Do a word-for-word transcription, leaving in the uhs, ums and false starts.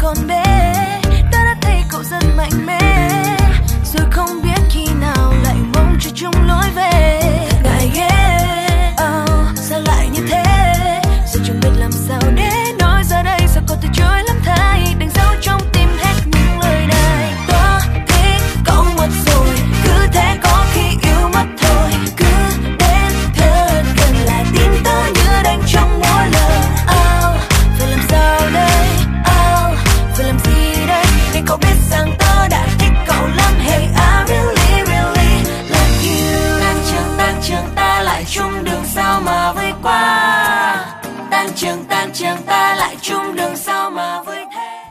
còn bé đã đã thấy cậu rất mạnh mẽ, rồi không biết khi nào lại mong cho chung lối về.